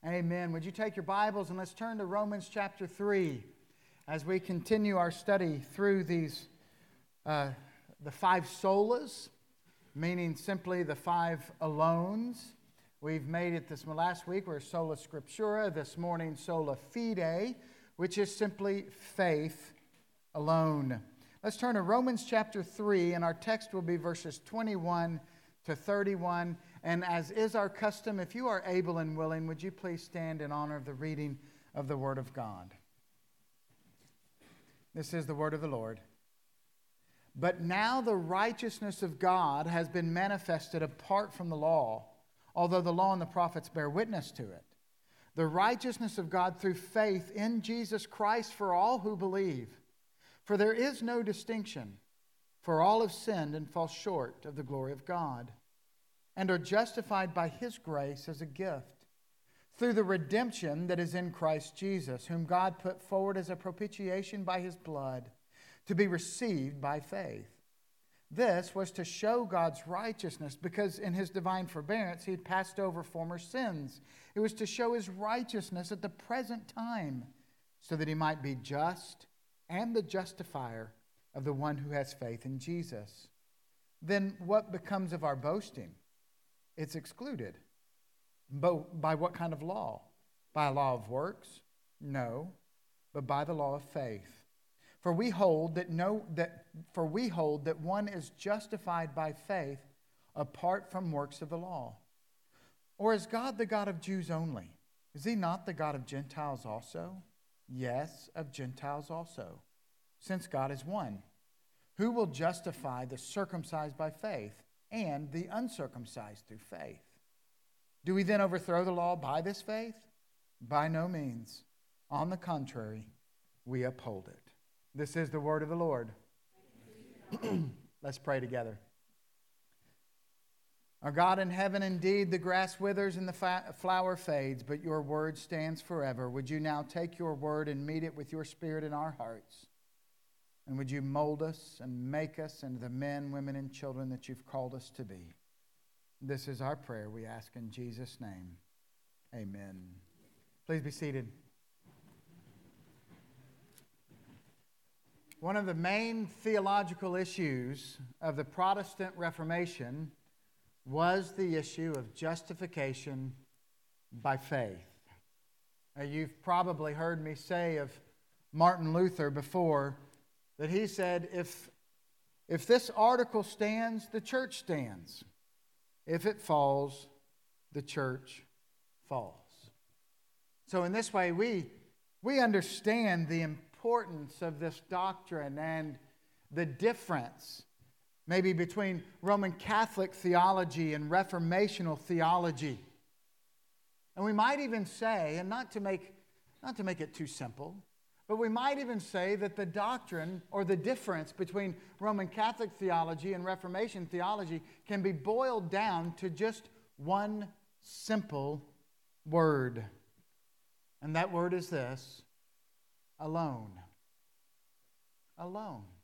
Amen. Would you take your Bibles and let's turn to Romans chapter 3 as we continue our study through these, the five solas, meaning simply the five alones. We've made it this last week, we're sola scriptura, this morning sola fide, which is simply faith alone. Let's turn to Romans chapter 3, and our text will be verses 21 to 31. And as is our custom, if you are able and willing, would you please stand in honor of the reading of the Word of God? This is the word of the Lord. But now the righteousness of God has been manifested apart from the law, although the law and the prophets bear witness to it. The righteousness of God through faith in Jesus Christ for all who believe. For there is no distinction, for all have sinned and fall short of the glory of God, and are justified by His grace as a gift, through the redemption that is in Christ Jesus, whom God put forward as a propitiation by His blood, to be received by faith. This was to show God's righteousness, because in His divine forbearance He had passed over former sins. It was to show His righteousness at the present time, so that He might be just and the justifier of the one who has faith in Jesus. Then what becomes of our boasting? It's excluded. But by what kind of law? By a law of works? No, but by the law of faith. For we hold that one is justified by faith apart from works of the law. Or is God the God of Jews only? Is He not the God of Gentiles also? Yes, of Gentiles also, since God is one. Who will justify the circumcised by faith and the uncircumcised through faith? Do we then overthrow the law by this faith? By no means. On the contrary, we uphold it. This is the word of the Lord. Let's pray together. Our God in heaven, indeed, the grass withers and the flower fades, but your word stands forever. Would you now take your word and meet it with your spirit in our hearts? And would you mold us and make us into the men, women, and children that you've called us to be? This is our prayer, we ask in Jesus' name. Amen. Please be seated. One of the main theological issues of the Protestant Reformation was the issue of justification by faith. You've probably heard me say of Martin Luther before that he said, if this article stands, the church stands. If it falls, the church falls. So in this way, we understand the importance of this doctrine and the difference maybe between Roman Catholic theology and Reformational theology. And we might even say, and not to make it too simple, but we might even say that the doctrine or the difference between Roman Catholic theology and Reformation theology can be boiled down to just one simple word. And that word is this: alone. Alone.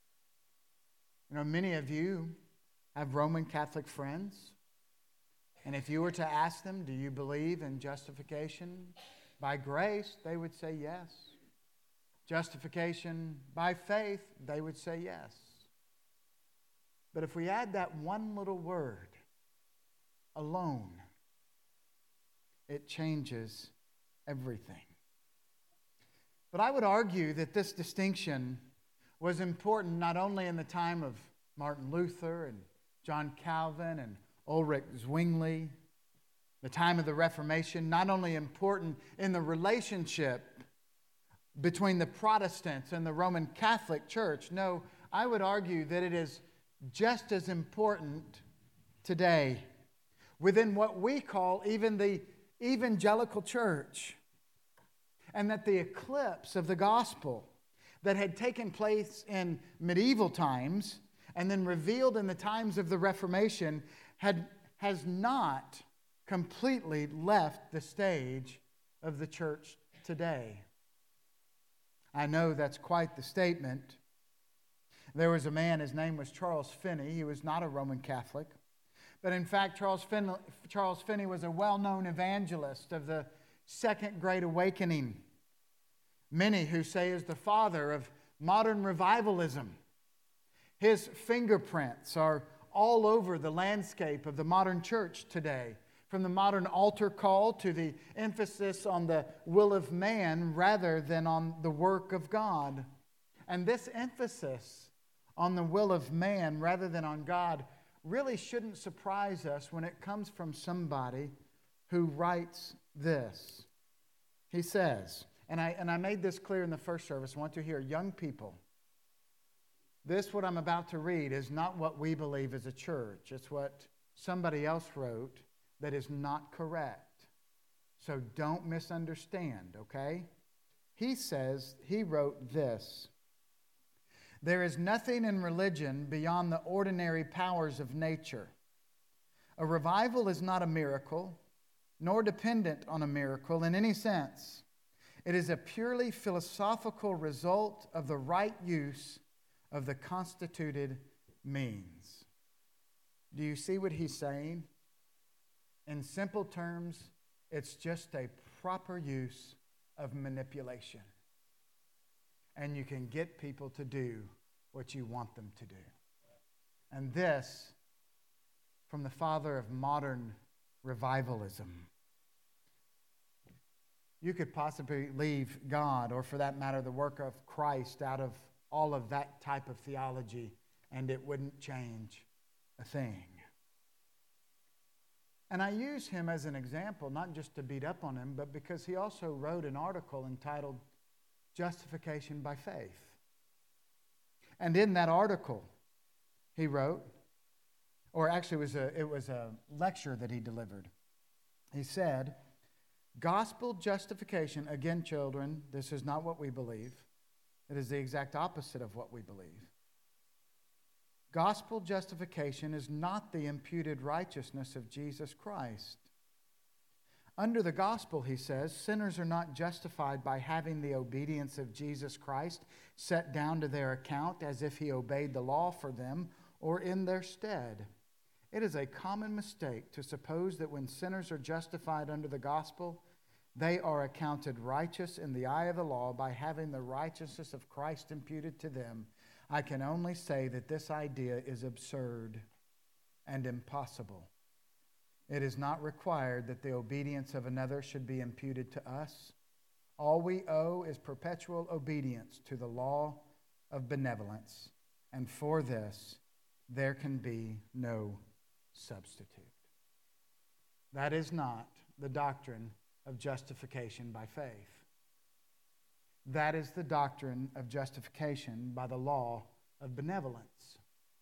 You know, many of you have Roman Catholic friends. And if you were to ask them, do you believe in justification by grace? They would say yes. Justification by faith, they would say yes. But if we add that one little word, alone, it changes everything. But I would argue that this distinction was important not only in the time of Martin Luther and John Calvin and Ulrich Zwingli, the time of the Reformation, not only important in the relationship between the Protestants and the Roman Catholic Church. No, I would argue that it is just as important today within what we call even the evangelical church. And that the eclipse of the gospel that had taken place in medieval times and then revealed in the times of the Reformation has not completely left the stage of the church today. I know that's quite the statement. There was a man, his name was Charles Finney. He was not a Roman Catholic. But in fact, Charles Finney was a well-known evangelist of the Second Great Awakening. Many who say is the father of modern revivalism. His fingerprints are all over the landscape of the modern church today, from the modern altar call to the emphasis on the will of man rather than on the work of God. And this emphasis on the will of man rather than on God really shouldn't surprise us when it comes from somebody who writes this. He says, and I made this clear in the first service, I want to hear young people. This, what I'm about to read, is not what we believe as a church. It's what somebody else wrote that is not correct. So don't misunderstand, okay? He says, he wrote this: there is nothing in religion beyond the ordinary powers of nature. A revival is not a miracle, nor dependent on a miracle in any sense. It is a purely philosophical result of the right use of the constituted means. Do you see what he's saying? In simple terms, it's just a proper use of manipulation. And you can get people to do what you want them to do. And this, from the father of modern revivalism. You could possibly leave God, or for that matter, the work of Christ, out of all of that type of theology, and it wouldn't change a thing. And I use him as an example, not just to beat up on him, but because he also wrote an article entitled Justification by Faith. And in that article, he wrote, or actually it was a lecture that he delivered. He said, gospel justification, again, children, this is not what we believe. It is the exact opposite of what we believe. Gospel justification is not the imputed righteousness of Jesus Christ. Under the gospel, he says, sinners are not justified by having the obedience of Jesus Christ set down to their account as if he obeyed the law for them or in their stead. It is a common mistake to suppose that when sinners are justified under the gospel, they are accounted righteous in the eye of the law by having the righteousness of Christ imputed to them. I can only say that this idea is absurd and impossible. It is not required that the obedience of another should be imputed to us. All we owe is perpetual obedience to the law of benevolence, and for this there can be no substitute. That is not the doctrine of justification by faith. That is the doctrine of justification by the law of benevolence.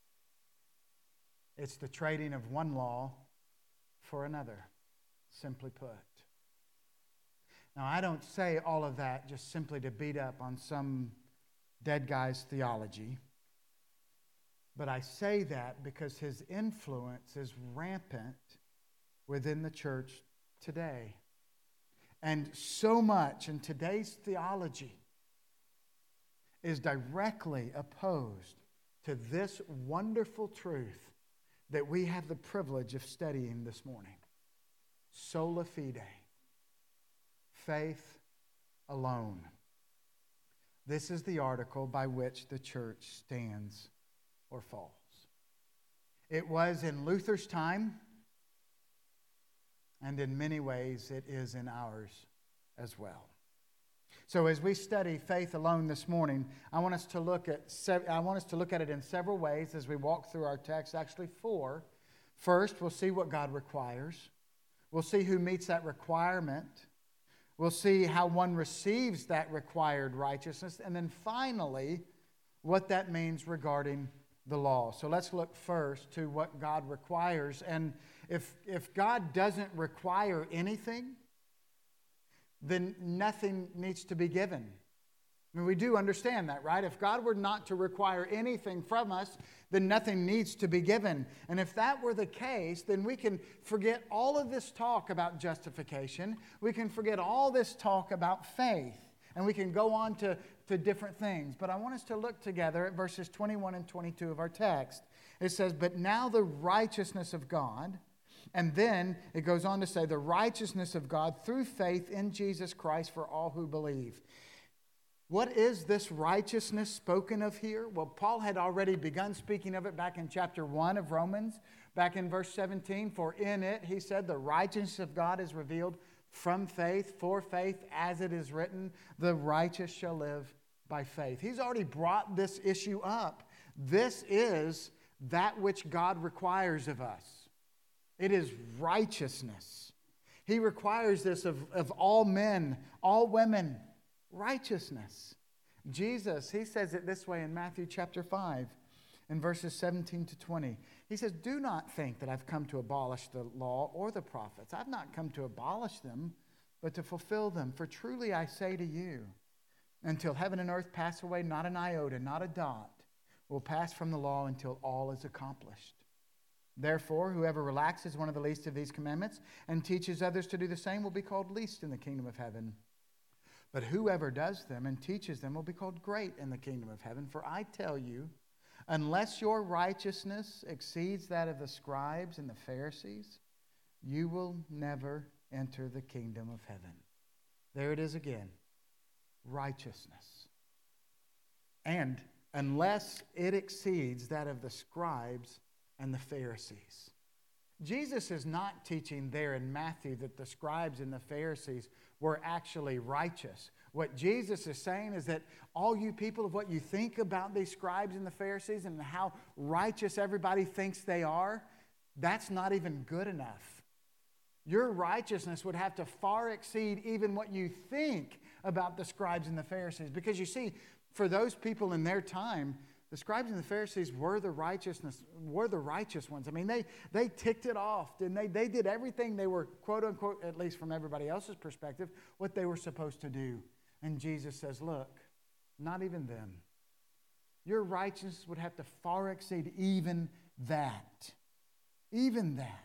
It's the trading of one law for another, simply put. Now, I don't say all of that just simply to beat up on some dead guy's theology, but I say that because his influence is rampant within the church today. And so much in today's theology is directly opposed to this wonderful truth that we have the privilege of studying this morning. Sola fide. Faith alone. This is the article by which the church stands or falls. It was in Luther's time, and in many ways, it is in ours as well. So as we study faith alone this morning, I want us to look at it in several ways as we walk through our text, actually 4. First, we'll see what God requires. We'll see who meets that requirement. We'll see how one receives that required righteousness. And then finally, what that means regarding the law. So let's look first to what God requires. And if God doesn't require anything, then nothing needs to be given. I mean, we do understand that, right? If God were not to require anything from us, then nothing needs to be given. And if that were the case, then we can forget all of this talk about justification. We can forget all this talk about faith. And we can go on to different things. But I want us to look together at verses 21 and 22 of our text. It says, "But now the righteousness of God And then it goes on to say the righteousness of God through faith in Jesus Christ for all who believe. What is this righteousness spoken of here? Well, Paul had already begun speaking of it back in chapter 1 of Romans, back in verse 17. For in it, he said, the righteousness of God is revealed from faith, for faith, as it is written, the righteous shall live by faith. He's already brought this issue up. This is that which God requires of us. It is righteousness. He requires this of all men, all women, righteousness. Jesus, he says it this way in Matthew chapter 5, in verses 17 to 20. He says, do not think that I've come to abolish the law or the prophets. I've not come to abolish them, but to fulfill them. For truly I say to you, until heaven and earth pass away, not an iota, not a dot, will pass from the law until all is accomplished. Therefore, whoever relaxes one of the least of these commandments and teaches others to do the same will be called least in the kingdom of heaven. But whoever does them and teaches them will be called great in the kingdom of heaven. For I tell you, unless your righteousness exceeds that of the scribes and the Pharisees, you will never enter the kingdom of heaven. There it is again. Righteousness. And unless it exceeds that of the scribes and the Pharisees. Jesus is not teaching there in Matthew that the scribes and the Pharisees were actually righteous. What Jesus is saying is that all you people, of what you think about these scribes and the Pharisees and how righteous everybody thinks they are, that's not even good enough. Your righteousness would have to far exceed even what you think about the scribes and the Pharisees. Because you see, for those people in their time, the scribes and the Pharisees were the righteous ones. I mean, they ticked it off, and they did everything they were, quote unquote, at least from everybody else's perspective, what they were supposed to do. And Jesus says, look, not even them. Your righteousness would have to far exceed even that. Even that.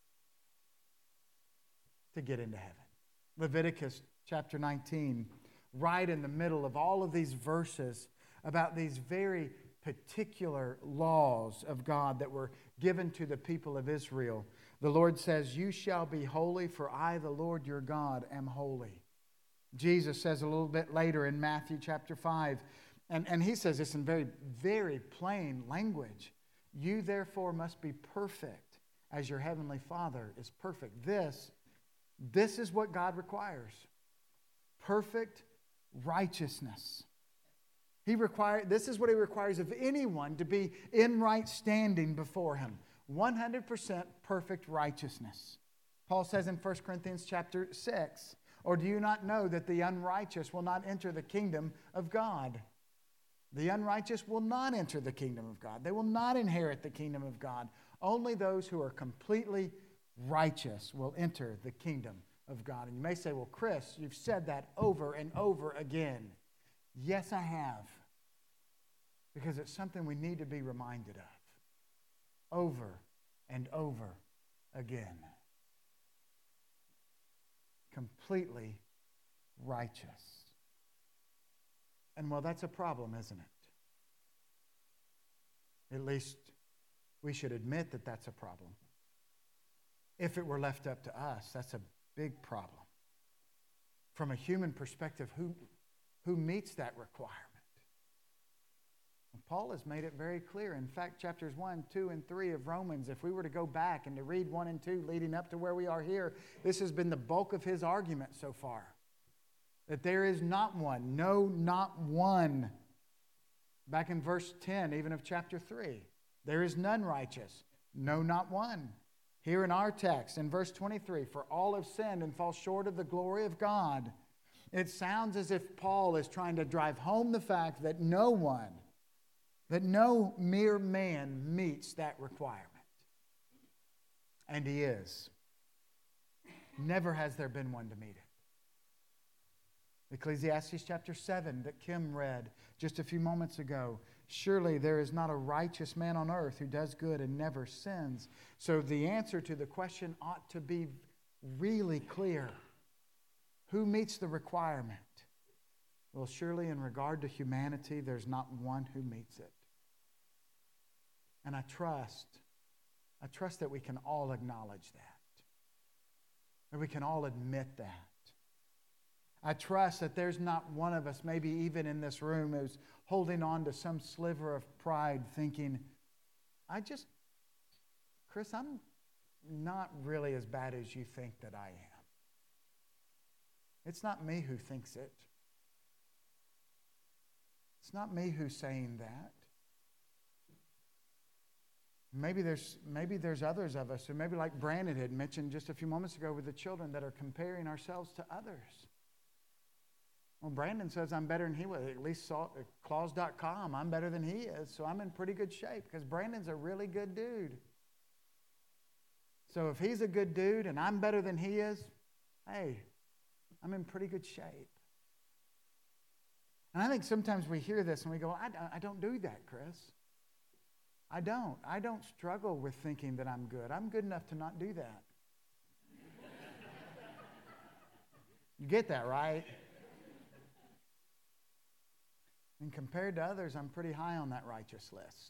To get into heaven. Leviticus chapter 19, right in the middle of all of these verses about these very particular laws of God that were given to the people of Israel. The Lord says, you shall be holy, for I, the Lord your God, am holy. Jesus says a little bit later in Matthew chapter 5, and he says this in very, very plain language. You therefore must be perfect as your heavenly Father is perfect. This is what God requires. Perfect righteousness. This is what he requires of anyone to be in right standing before him. 100% perfect righteousness. Paul says in 1 Corinthians chapter 6, or do you not know that the unrighteous will not enter the kingdom of God? The unrighteous will not enter the kingdom of God. They will not inherit the kingdom of God. Only those who are completely righteous will enter the kingdom of God. And you may say, well, Chris, you've said that over and over again. Yes, I have. Because it's something we need to be reminded of. Over and over again. Completely righteous. And well, that's a problem, isn't it? At least we should admit that that's a problem. If it were left up to us, that's a big problem. From a human perspective, who meets that requirement? And Paul has made it very clear. In fact, chapters 1, 2, and 3 of Romans, if we were to go back and to read 1 and 2 leading up to where we are here, this has been the bulk of his argument so far. That there is not one, no, not one. Back in verse 10, even of chapter 3, there is none righteous, no, not one. Here in our text, in verse 23, for all have sinned and fall short of the glory of God. It sounds as if Paul is trying to drive home the fact that no mere man meets that requirement. And he is. Never has there been one to meet it. Ecclesiastes chapter 7 that Kim read just a few moments ago. Surely there is not a righteous man on earth who does good and never sins. So the answer to the question ought to be really clear. Who meets the requirement? Well, surely in regard to humanity, there's not one who meets it. And I trust I trust that we can all acknowledge that we can all admit that. I trust that there's not one of us, maybe even in this room, who's holding on to some sliver of pride thinking, Chris, I'm not really as bad as you think that I am. It's not me who thinks it. It's not me who's saying that. Maybe there's others of us who maybe like Brandon had mentioned just a few moments ago with the children that are comparing ourselves to others. Well, Brandon says I'm better than he was. At least Claus.com, I'm better than he is, so I'm in pretty good shape because Brandon's a really good dude. So if he's a good dude and I'm better than he is, hey, I'm in pretty good shape. And I think sometimes we hear this and we go, I don't do that, Chris. I don't struggle with thinking that I'm good. I'm good enough to not do that. You get that, right? And compared to others, I'm pretty high on that righteous list.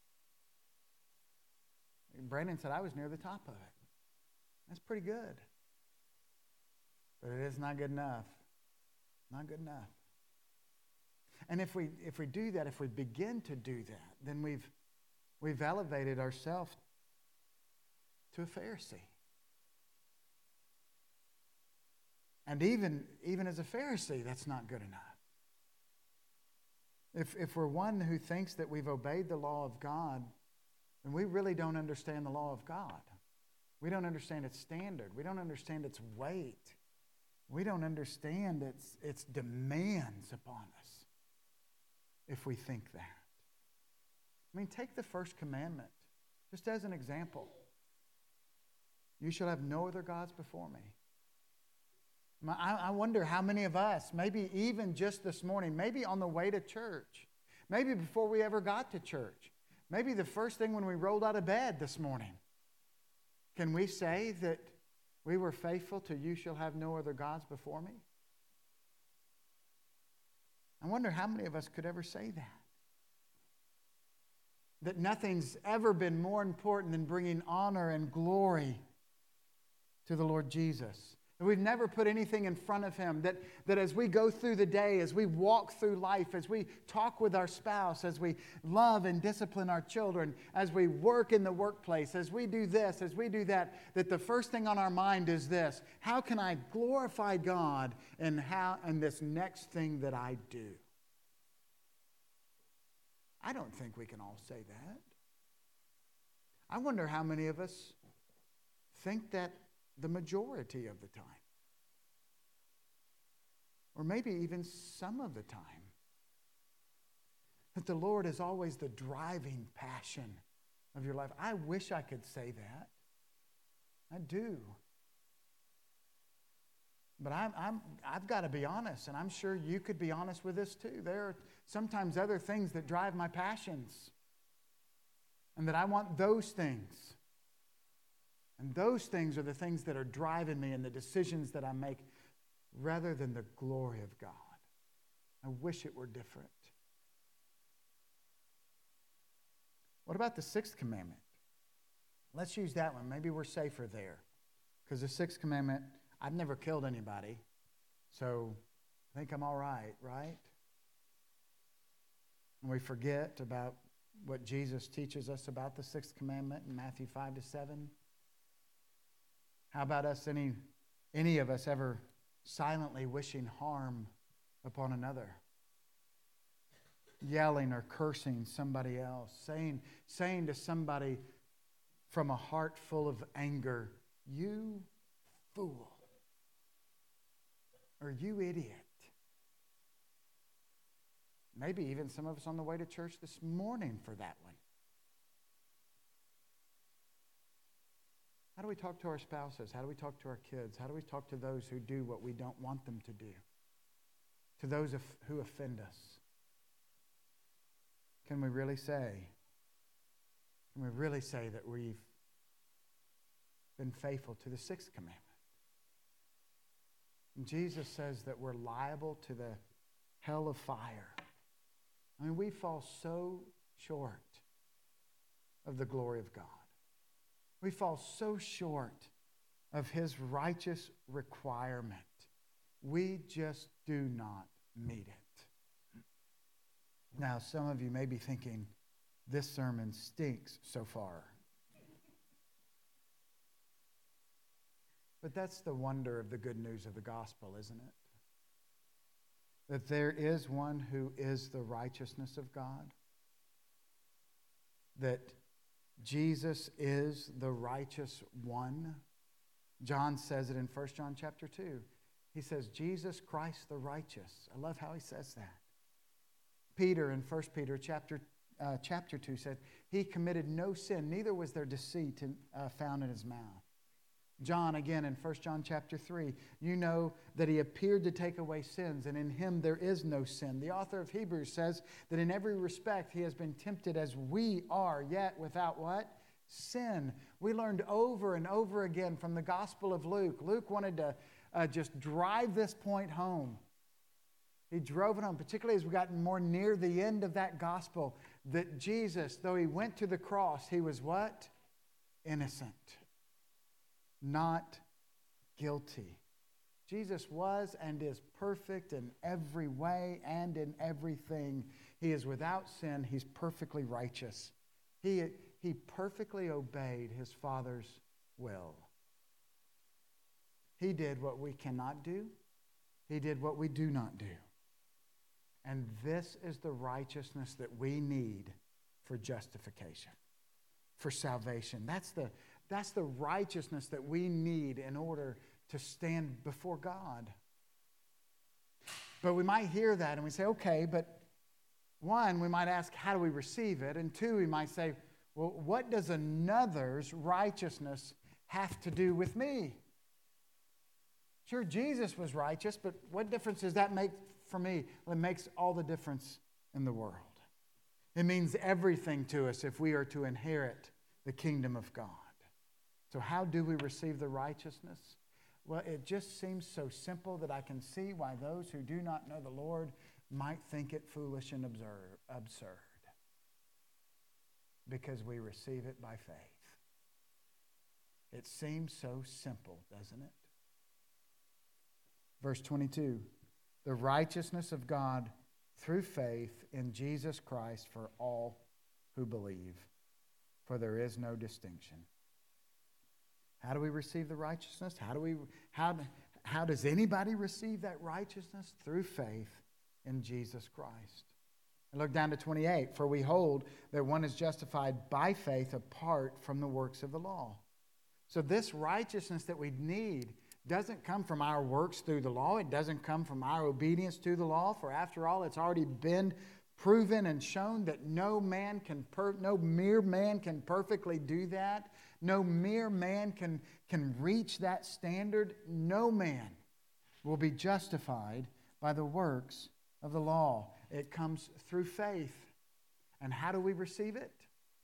Brandon said I was near the top of it. That's pretty good. But it is not good enough. Not good enough. And if we do that, if we begin to do that, then we've elevated ourselves to a Pharisee. And even as a Pharisee, that's not good enough. If we're one who thinks that we've obeyed the law of God, then we really don't understand the law of God. We don't understand its standard. We don't understand its weight. We don't understand its demands upon us if we think that. I mean, take the first commandment, just as an example. You shall have no other gods before me. I wonder how many of us, maybe even just this morning, maybe on the way to church, maybe before we ever got to church, maybe the first thing when we rolled out of bed this morning, can we say that we were faithful to you shall have no other gods before me? I wonder how many of us could ever say that. That nothing's ever been more important than bringing honor and glory to the Lord Jesus. That we've never put anything in front of Him. That as we go through the day, as we walk through life, as we talk with our spouse, as we love and discipline our children, as we work in the workplace, as we do this, as we do that, that the first thing on our mind is this: how can I glorify God in this next thing that I do? I don't think we can all say that. I wonder how many of us think that the majority of the time. Or maybe even some of the time. That the Lord is always the driving passion of your life. I wish I could say that. I do. But I've got to be honest, and I'm sure you could be honest with this too. There are sometimes other things that drive my passions. And that I want those things. And those things are the things that are driving me in the decisions that I make rather than the glory of God. I wish it were different. What about the sixth commandment? Let's use that one. Maybe we're safer there. Because the sixth commandment, I've never killed anybody, so I think I'm all right, right? And we forget about what Jesus teaches us about the sixth commandment in Matthew 5-7. How about us, any of us ever silently wishing harm upon another? Yelling or cursing somebody else, saying to somebody from a heart full of anger, you fool, or you idiot. Maybe even some of us on the way to church this morning for that one. How do we talk to our spouses? How do we talk to our kids? How do we talk to those who do what we don't want them to do? To those who offend us? Can we really say that we've been faithful to the sixth commandment? And Jesus says that we're liable to the hell of fire. I mean, we fall so short of the glory of God. We fall so short of His righteous requirement. We just do not meet it. Now, some of you may be thinking, this sermon stinks so far. But that's the wonder of the good news of the gospel, isn't it? That there is one who is the righteousness of God. That Jesus is the righteous one. John says it in 1 John chapter 2. He says, Jesus Christ the righteous. I love how he says that. Peter in 1 Peter chapter 2 said, he committed no sin, neither was there deceit found in his mouth. John, again, in 1 John chapter 3, you know that he appeared to take away sins, and in him there is no sin. The author of Hebrews says that in every respect he has been tempted as we are, yet without what? Sin. We learned over and over again from the Gospel of Luke. Luke wanted to just drive this point home. He drove it home, particularly as we got more near the end of that gospel, that Jesus, though he went to the cross, he was what? Innocent. Not guilty. Jesus was and is perfect in every way and in everything. He is without sin. He's perfectly righteous. He perfectly obeyed his Father's will. He did what we cannot do. He did what we do not do. And this is the righteousness that we need for justification, for salvation. That's the righteousness that we need in order to stand before God. But we might hear that and we say, okay, but one, we might ask, how do we receive it? And two, we might say, well, what does another's righteousness have to do with me? Sure, Jesus was righteous, but what difference does that make for me? Well, it makes all the difference in the world. It means everything to us if we are to inherit the kingdom of God. So how do we receive the righteousness? Well, it just seems so simple that I can see why those who do not know the Lord might think it foolish and absurd. Because we receive it by faith. It seems so simple, doesn't it? Verse 22, the righteousness of God through faith in Jesus Christ for all who believe, for there is no distinction. How do we receive the righteousness? How does anybody receive that righteousness? Through faith in Jesus Christ. And look down to 28. For we hold that one is justified by faith apart from the works of the law. So this righteousness that we need doesn't come from our works through the law. It doesn't come from our obedience to the law. For after all, it's already been proven and shown that no mere man can perfectly do that. No mere man can reach that standard. No man will be justified by the works of the law. It comes through faith. And how do we receive it?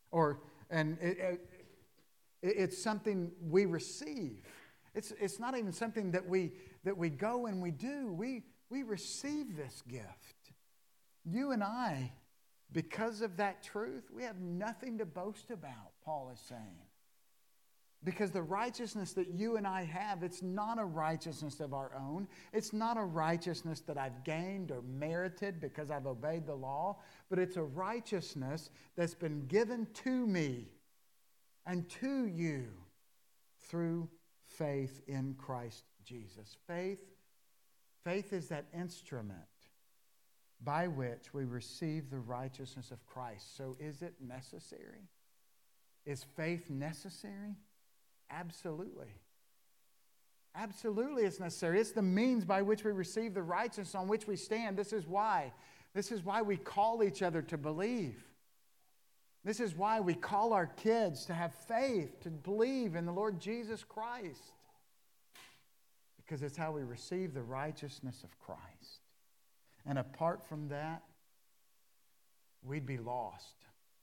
It's something we receive. It's not even something that we go and we do. We receive this gift. You and I, because of that truth, we have nothing to boast about, Paul is saying. Because the righteousness that you and I have, it's not a righteousness of our own. It's not a righteousness that I've gained or merited because I've obeyed the law. But it's a righteousness that's been given to me and to you through faith in Christ Jesus. Faith is that instrument by which we receive the righteousness of Christ. So is it necessary? Is faith necessary? Absolutely. Absolutely it's necessary. It's the means by which we receive the righteousness on which we stand. This is why we call each other to believe. This is why we call our kids to have faith, to believe in the Lord Jesus Christ. Because it's how we receive the righteousness of Christ. And apart from that, we'd be lost.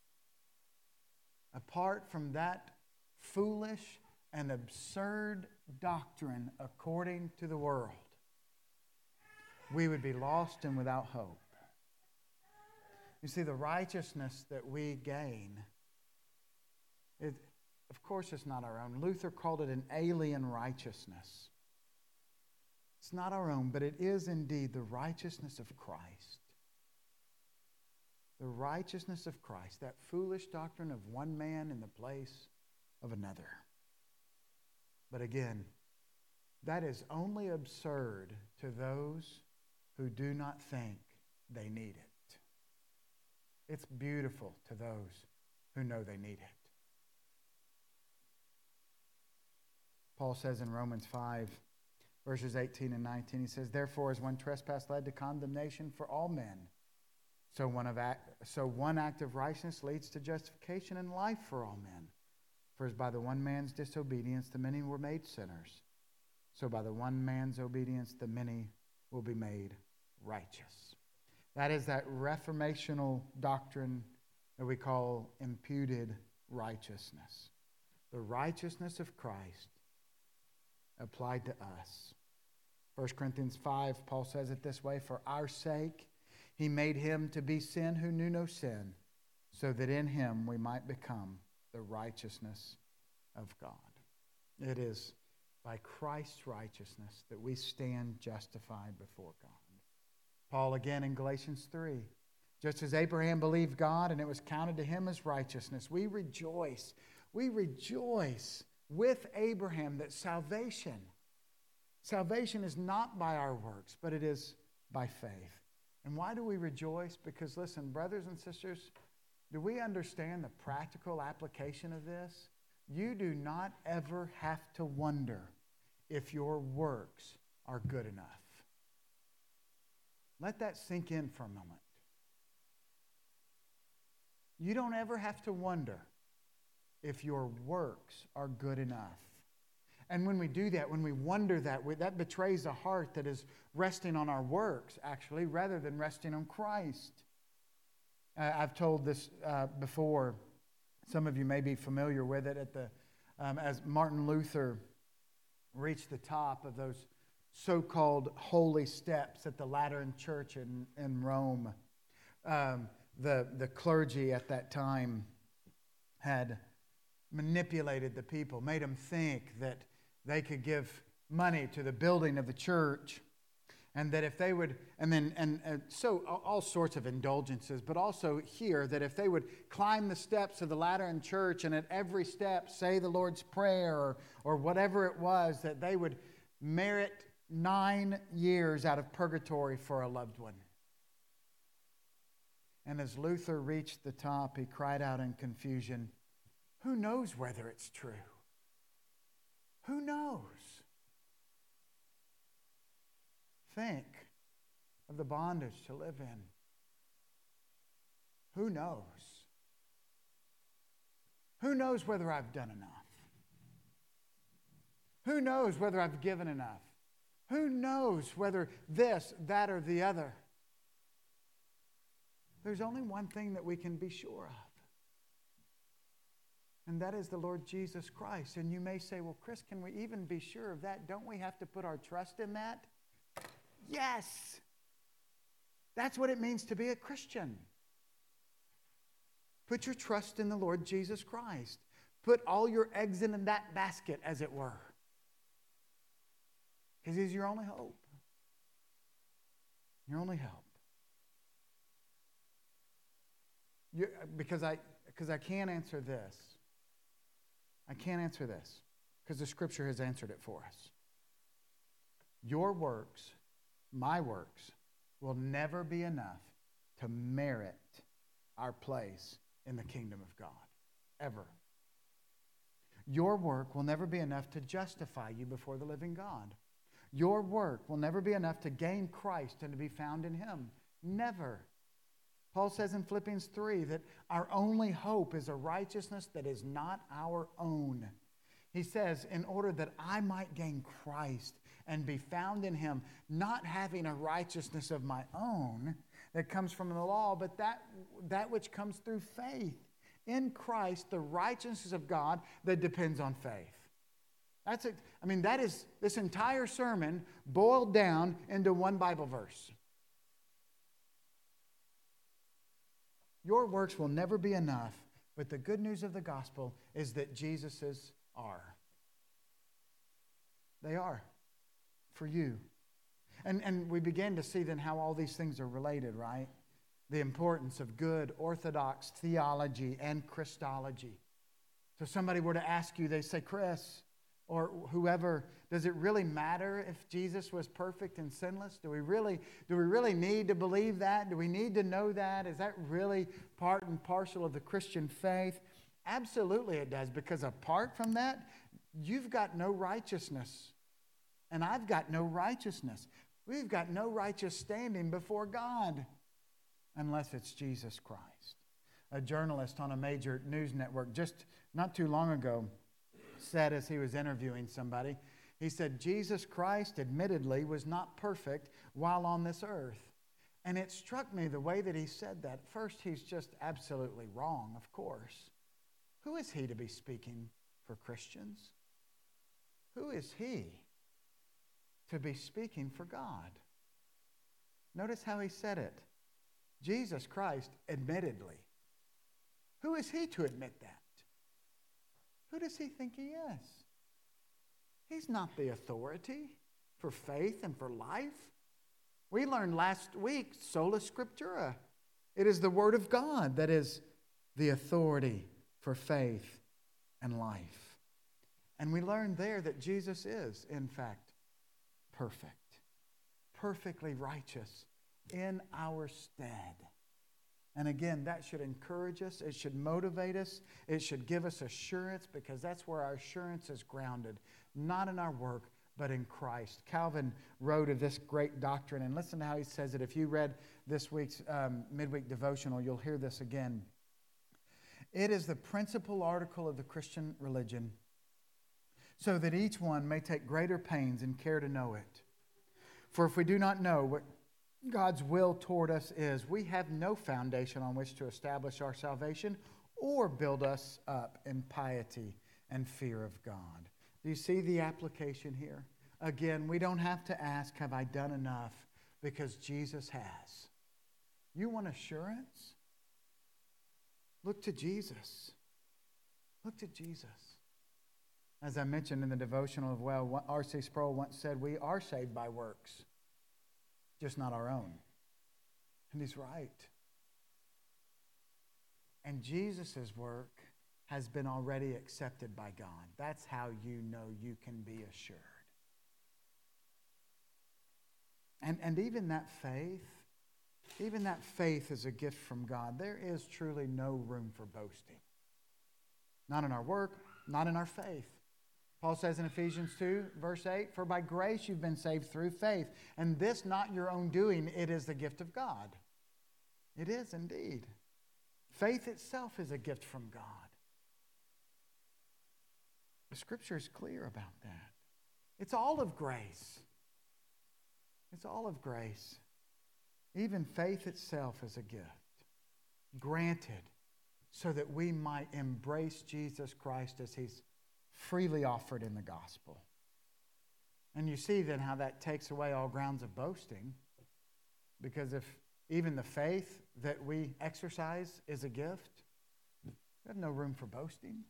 Apart from that foolish and absurd doctrine according to the world, we would be lost and without hope. You see, the righteousness that we gain, Of course it's not our own. Luther called it an alien righteousness. It's not our own, but it is indeed the righteousness of Christ. The righteousness of Christ, that foolish doctrine of one man in the place of another. But again, that is only absurd to those who do not think they need it. It's beautiful to those who know they need it. Paul says in Romans 5, verses 18 and 19, he says, "Therefore, as one trespass led to condemnation for all men, so one act of righteousness leads to justification and life for all men. For as by the one man's disobedience the many were made sinners, so by the one man's obedience the many will be made righteous." That is that reformational doctrine that we call imputed righteousness. The righteousness of Christ applied to us. 1 Corinthians 5, Paul says it this way, "For our sake he made him to be sin who knew no sin, so that in him we might become the righteousness of God." It is by Christ's righteousness that we stand justified before God. Paul again in Galatians 3, "Just as Abraham believed God and it was counted to him as righteousness, we rejoice with Abraham that salvation is not by our works, but it is by faith." And why do we rejoice? Because listen, brothers and sisters, do we understand the practical application of this? You do not ever have to wonder if your works are good enough. Let that sink in for a moment. You don't ever have to wonder if your works are good enough. And when we do that, when we wonder that betrays a heart that is resting on our works, actually, rather than resting on Christ. I've told this before. Some of you may be familiar with it. As Martin Luther reached the top of those so-called holy steps at the Lateran Church in Rome, the clergy at that time had manipulated the people, made them think that they could give money to the building of the church, and that if they would, so all sorts of indulgences, but also here that if they would climb the steps of the Lateran Church and at every step say the Lord's Prayer or whatever it was, that they would merit 9 years out of purgatory for a loved one. And as Luther reached the top, he cried out in confusion, "Who knows whether it's true? Who knows? Think of the bondage to live in. Who knows? Who knows whether I've done enough? Who knows whether I've given enough? Who knows whether this, that, or the other?" There's only one thing that we can be sure of. And that is the Lord Jesus Christ. And you may say, "Well, Chris, can we even be sure of that? Don't we have to put our trust in that?" Yes. That's what it means to be a Christian. Put your trust in the Lord Jesus Christ. Put all your eggs in that basket, as it were. Because He's your only hope. Your only hope. Because I can't answer this. I can't answer this because the Scripture has answered it for us. Your works, my works, will never be enough to merit our place in the kingdom of God. Ever. Your work will never be enough to justify you before the living God. Your work will never be enough to gain Christ and to be found in Him. Never. Paul says in Philippians 3 that our only hope is a righteousness that is not our own. He says, in order that I might gain Christ and be found in Him, not having a righteousness of my own that comes from the law, but that which comes through faith in Christ, the righteousness of God that depends on faith. That's it. I mean, that is this entire sermon boiled down into one Bible verse. Your works will never be enough But the good news of the gospel is that Jesus's are. They are for you. And we begin to see then how all these things are related, right? The importance of good orthodox theology and Christology. So if somebody were to ask you, they say, Chris, or whoever, does it really matter if Jesus was perfect and sinless? Do we really need to believe that? Do we need to know that? Is that really part and parcel of the Christian faith? Absolutely it does, because apart from that, you've got no righteousness. And I've got no righteousness. We've got no righteous standing before God unless it's Jesus Christ. A journalist on a major news network just not too long ago said, as he was interviewing somebody, he said, Jesus Christ admittedly was not perfect while on this earth. And it struck me the way that he said that. First, he's just absolutely wrong, of course. Who is he to be speaking for Christians? Who is he to be speaking for God? Notice how he said it. Jesus Christ admittedly. Who is he to admit that? Who does he think he is? He's not the authority for faith and for life. We learned last week, sola scriptura. It is the Word of God that is the authority for faith and life. And we learned there that Jesus is, in fact, perfect, perfectly righteous in our stead. And again, that should encourage us. It should motivate us. It should give us assurance, because that's where our assurance is grounded, not in our work, but in Christ. Calvin wrote of this great doctrine, and listen to how he says it. If you read this week's midweek devotional, you'll hear this again. It is the principal article of the Christian religion, so that each one may take greater pains and care to know it. For if we do not know what God's will toward us is, we have no foundation on which to establish our salvation or build us up in piety and fear of God. Do you see the application here? Again, we don't have to ask, have I done enough? Because Jesus has. You want assurance? Look to Jesus. Look to Jesus. As I mentioned in the devotional as well, R.C. Sproul once said, we are saved by works, just not our own. And he's right. And Jesus' work has been already accepted by God. That's how you know you can be assured. And even that faith is a gift from God. There is truly no room for boasting. Not in our work, not in our faith. Paul says in Ephesians 2, verse 8, for by grace you've been saved through faith, and this not your own doing, it is the gift of God. It is indeed. Faith itself is a gift from God. The Scripture is clear about that. It's all of grace. It's all of grace. Even faith itself is a gift, granted so that we might embrace Jesus Christ as he's freely offered in the gospel. And you see then how that takes away all grounds of boasting, because if even the faith that we exercise is a gift, we have no room for boasting.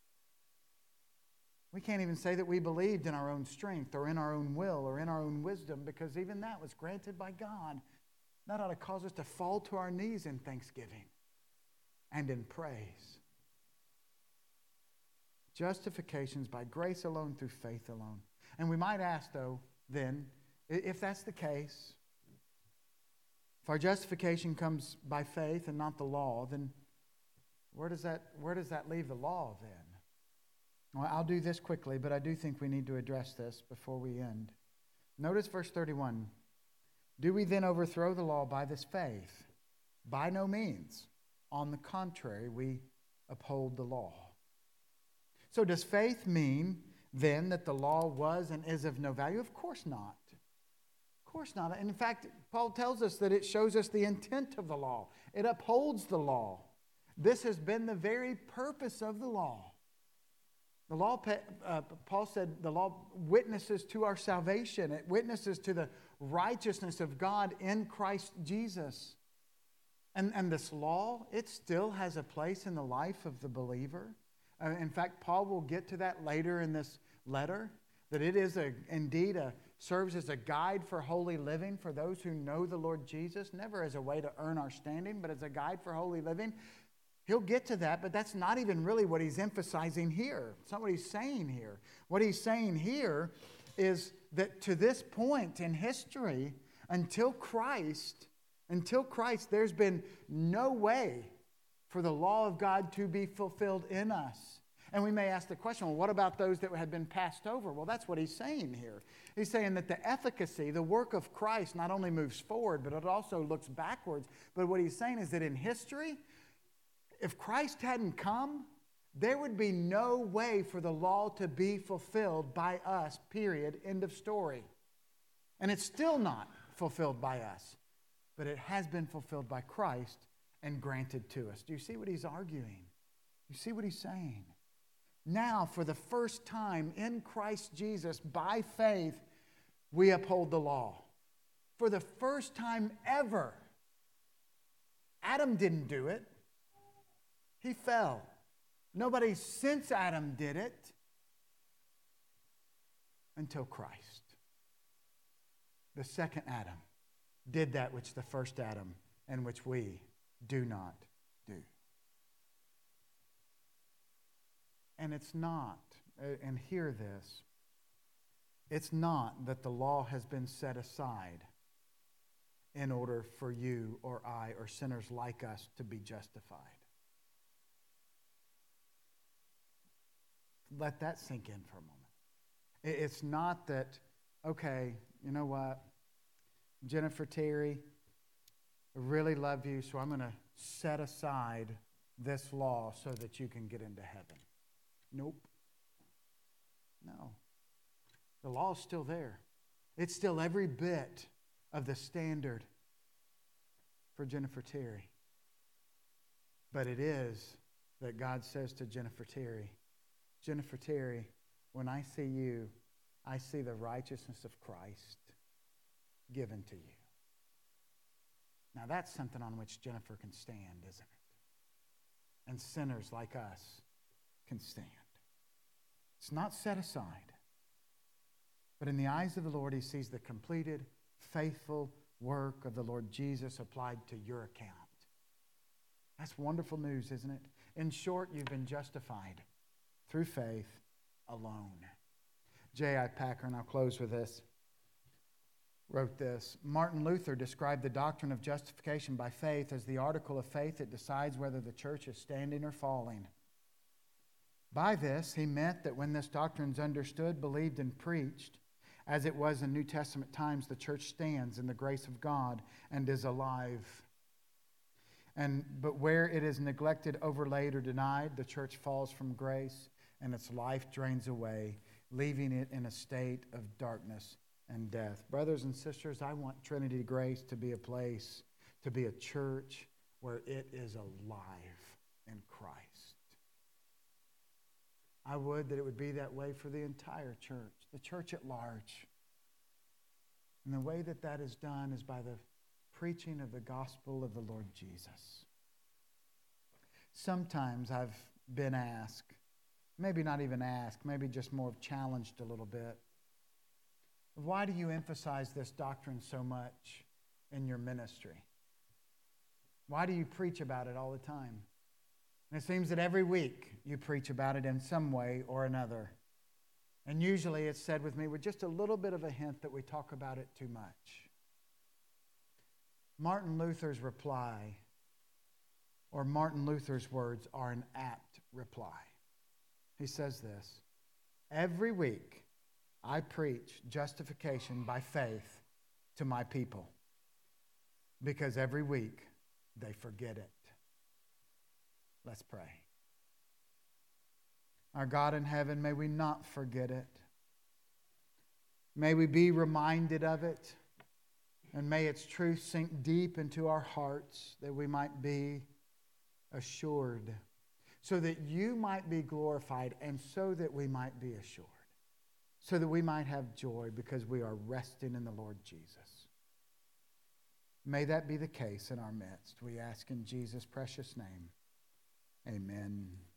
We can't even say that we believed in our own strength or in our own will or in our own wisdom, because even that was granted by God. That ought to cause us to fall to our knees in thanksgiving and in praise. Justifications by grace alone, through faith alone. And we might ask, though, then, if that's the case, if our justification comes by faith and not the law, then where does that leave the law then? Well, I'll do this quickly, but I do think we need to address this before we end. Notice verse 31. Do we then overthrow the law by this faith? By no means. On the contrary, we uphold the law. So does faith mean then that the law was and is of no value? Of course not. Of course not. And in fact, Paul tells us that it shows us the intent of the law. It upholds the law. This has been the very purpose of the law. The law, Paul said, the law witnesses to our salvation. It witnesses to the righteousness of God in Christ Jesus. And this law, it still has a place in the life of the believer. In fact, Paul will get to that later in this letter, that it is serves as a guide for holy living for those who know the Lord Jesus, never as a way to earn our standing, but as a guide for holy living. He'll get to that, but that's not even really what he's emphasizing here. It's not what he's saying here. What he's saying here is that to this point in history, until Christ, there's been no way for the law of God to be fulfilled in us. And we may ask the question, well, what about those that had been passed over? Well, that's what he's saying here. He's saying that the efficacy, the work of Christ not only moves forward, but it also looks backwards. But what he's saying is that in history, if Christ hadn't come, there would be no way for the law to be fulfilled by us, period, end of story. And it's still not fulfilled by us, but it has been fulfilled by Christ and granted to us. Do you see what he's arguing? You see what he's saying? Now, for the first time in Christ Jesus, by faith, we uphold the law. For the first time ever. Adam didn't do it. He fell. Nobody since Adam did it until Christ. The second Adam did that which the first Adam and which we do not do. And it's not, and hear this, it's not that the law has been set aside in order for you or I or sinners like us to be justified. Let that sink in for a moment. It's not that, okay, you know what, Jennifer Terry, I really love you, so I'm going to set aside this law so that you can get into heaven. Nope. No. The law is still there. It's still every bit of the standard for Jennifer Terry. But it is that God says to Jennifer Terry, when I see you, I see the righteousness of Christ given to you. Now that's something on which Jennifer can stand, isn't it? And sinners like us can stand. It's not set aside. But in the eyes of the Lord, he sees the completed, faithful work of the Lord Jesus applied to your account. That's wonderful news, isn't it? In short, you've been justified through faith alone. J.I. Packer, and I'll close with this, wrote this: Martin Luther described the doctrine of justification by faith as the article of faith that decides whether the church is standing or falling. By this, he meant that when this doctrine is understood, believed, and preached, as it was in New Testament times, the church stands in the grace of God and is alive. But where it is neglected, overlaid, or denied, the church falls from grace and its life drains away, leaving it in a state of darkness and death. Brothers and sisters, I want Trinity Grace to be a place, to be a church where it is alive in Christ. I would that it would be that way for the entire church, the church at large. And the way that that is done is by the preaching of the gospel of the Lord Jesus. Sometimes I've been asked, maybe not even asked, maybe just more challenged a little bit, why do you emphasize this doctrine so much in your ministry? Why do you preach about it all the time? And it seems that every week you preach about it in some way or another. And usually it's said with me with just a little bit of a hint that we talk about it too much. Martin Luther's reply, or Martin Luther's words, are an apt reply. He says this: every week I preach justification by faith to my people because every week they forget it. Let's pray. Our God in heaven, may we not forget it. May we be reminded of it, and may its truth sink deep into our hearts that we might be assured, so that you might be glorified and so that we might be assured, so that we might have joy because we are resting in the Lord Jesus. May that be the case in our midst. We ask in Jesus' precious name. Amen.